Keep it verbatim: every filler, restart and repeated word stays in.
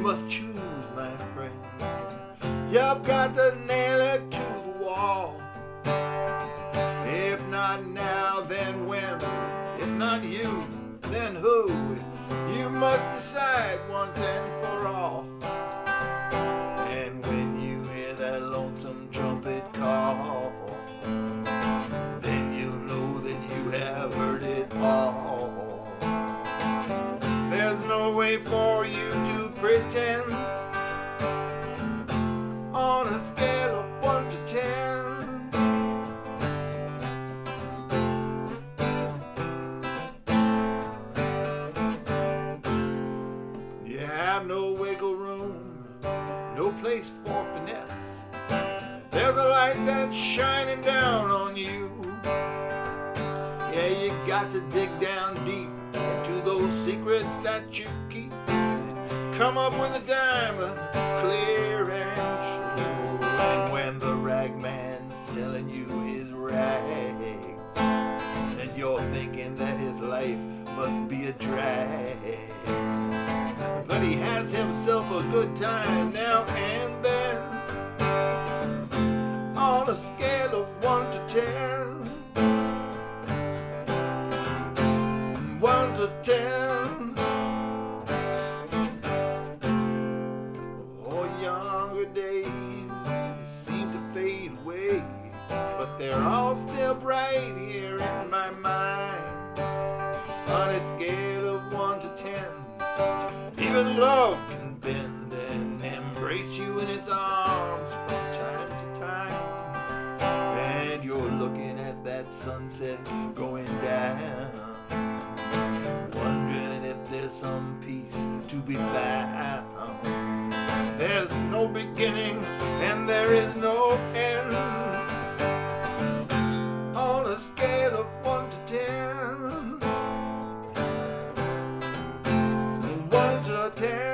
must choose, my friend. You've got to nail it to the wall. If not now, then when? If not you, then who? You must decide once and for all. And when you hear that lonesome trumpet call, then you'll know that you have heard it all. There's no way for you to pretend. On a scale of one to ten, you have no wiggle room, no place for finesse. There's a light that's shining down on you. Yeah, you got to dig down deep into those secrets that you keep. Come up with a diamond, clear and true. And when the rag man's selling you his rags, and you're thinking that his life must be a drag, but he has himself a good time now and then. On a scale of one to ten, one to ten. Oh, younger days, they seem to fade away, but they're all still bright here in my mind. On a scale of one to ten, even love can bend and embrace you in its arms from time to time. And you're looking at that sunset going down, wondering if there's some peace to be found. There's no beginning and there is no end. On a scale of one to ten, one to ten.